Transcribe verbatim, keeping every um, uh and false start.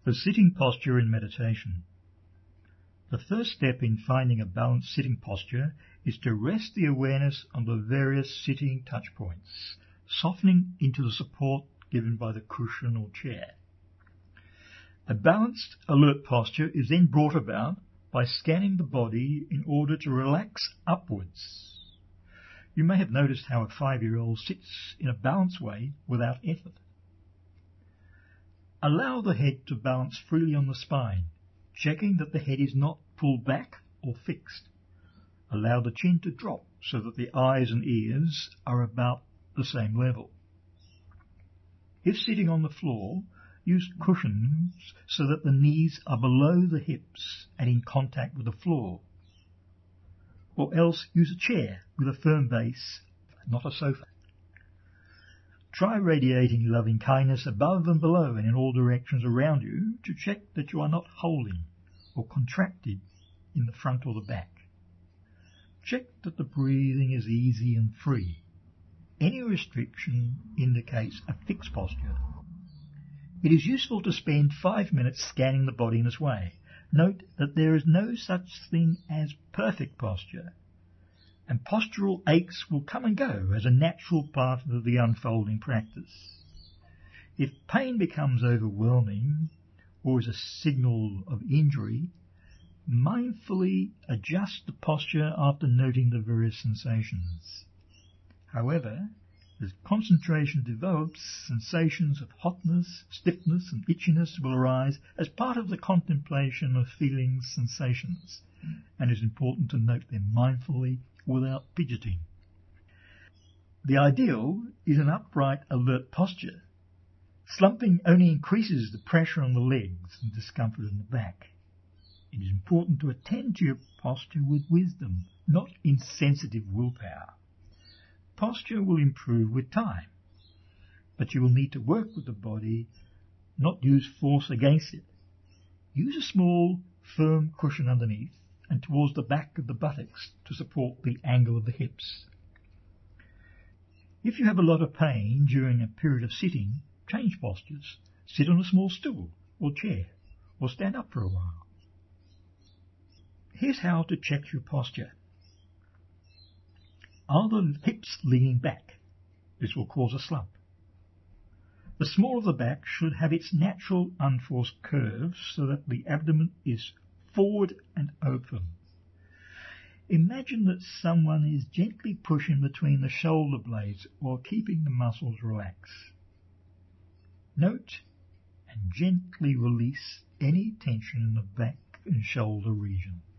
The sitting posture in meditation. The first step in finding a balanced sitting posture is to rest the awareness on the various sitting touch points, softening into the support given by the cushion or chair. A balanced, alert posture is then brought about by scanning the body in order to relax upwards. You may have noticed how a five-year-old sits in a balanced way without effort. Allow the head to balance freely on the spine, checking that the head is not pulled back or fixed. Allow the chin to drop so that the eyes and ears are about the same level. If sitting on the floor, use cushions so that the knees are below the hips and in contact with the floor. Or else use a chair with a firm base, not a sofa. Try radiating loving kindness above and below and in all directions around you to check that you are not holding or contracted in the front or the back. Check that the breathing is easy and free. Any restriction indicates a fixed posture. It is useful to spend five minutes scanning the body in this way. Note that there is no such thing as perfect posture, and postural aches will come and go as a natural part of the unfolding practice. If pain becomes overwhelming or is a signal of injury, mindfully adjust the posture after noting the various sensations. However, as concentration develops, sensations of hotness, stiffness and itchiness will arise as part of the contemplation of feelings, sensations, and it is important to note them mindfully without fidgeting. The ideal is an upright, alert posture. Slumping only increases the pressure on the legs and discomfort in the back. It is important to attend to your posture with wisdom, not insensitive willpower. Posture will improve with time, but you will need to work with the body, not use force against it. Use a small, firm cushion underneath and towards the back of the buttocks to support the angle of the hips. If you have a lot of pain during a period of sitting, change postures. Sit on a small stool or chair, or stand up for a while. Here's how to check your posture. Are the hips leaning back? This will cause a slump. The small of the back should have its natural unforced curves so that the abdomen is forward and open. Imagine that someone is gently pushing between the shoulder blades while keeping the muscles relaxed. Note and gently release any tension in the back and shoulder region.